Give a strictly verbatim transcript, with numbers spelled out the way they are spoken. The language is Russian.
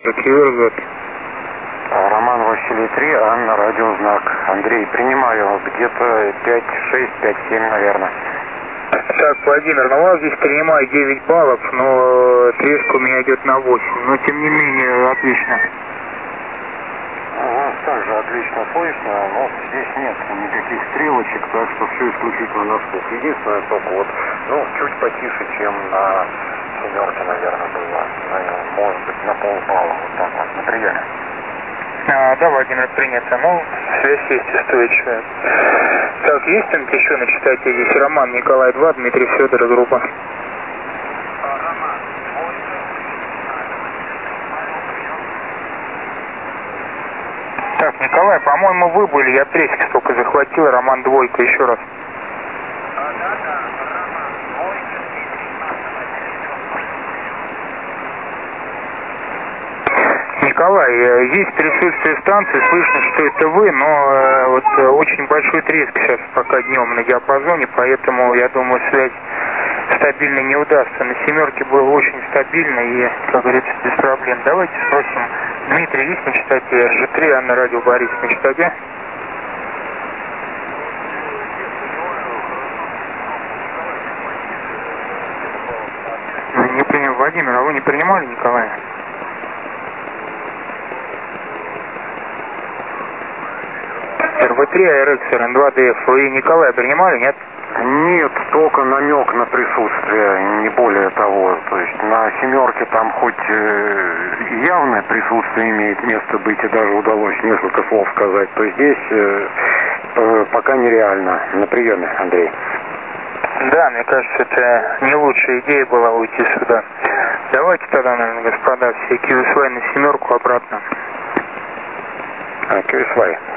Киверзот. Роман Василий три, Анна, радиознак. Андрей, принимаю где-то пять шесть, пять семь, наверное. Так, Владимир, ну у вас здесь принимаю девять баллов, но треск у меня идет на восемь. Но тем не менее, отлично. У вас также отлично слышно, но здесь нет никаких стрелочек, так что все исключительно на слух. Единственное, только вот, ну, чуть потише, чем на семерке, наверное, было. Наверное, может быть, на полбалла, вот так вот, на приеме. А, да, Владимир, принято. Ну, связь есть устойчивая. Так, есть там еще на читателе здесь? Роман Николай два, Дмитрий Федор, группа. Так, Николай, по-моему, вы были, я пресс только захватил, Роман двойка, еще раз. Николай, есть присутствие станции, слышно, что это вы, но э, вот э, очень большой треск сейчас пока днем на диапазоне, поэтому, я думаю, связь стабильно не удастся. На семерке было очень стабильно и, как говорится, без проблем. Давайте спросим, Дмитрий, есть на частоте эр жэ три, Анна, радио Борис, на частоте? Не понял, Владимир, а вы не принимали Николая? эр вэ три, а эр икс, эр эн два, дэ эф. Вы Николая принимали, нет? Нет, только намек на присутствие, не более того. То есть на семерке там хоть э, явное присутствие имеет место быть, и даже удалось несколько слов сказать, то здесь э, э, пока нереально. На приеме, Андрей. Да, мне кажется, это не лучшая идея была уйти сюда. Давайте тогда, наверное, господа, все кью эс вай на семерку обратно. кью эс вай.